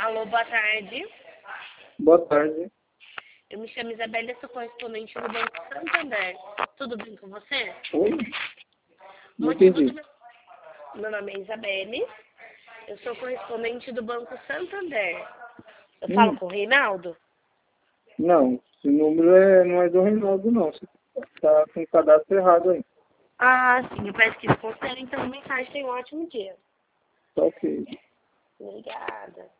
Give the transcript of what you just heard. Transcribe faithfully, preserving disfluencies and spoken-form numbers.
Alô, boa tarde. Boa tarde. Eu me chamo Isabelle, sou correspondente do Banco Santander. Tudo bem com você? Oi? O Não motivo entendi. do meu... meu nome é Isabelle, eu sou correspondente do Banco Santander. Eu falo Hum, com o Reinaldo? não, esse número é, não é do Reinaldo, não. Você tá com o cadastro errado aí. Ah, sim, eu pesquiso com você, então mensagem, tenha um ótimo dia. Tá ok. Obrigada.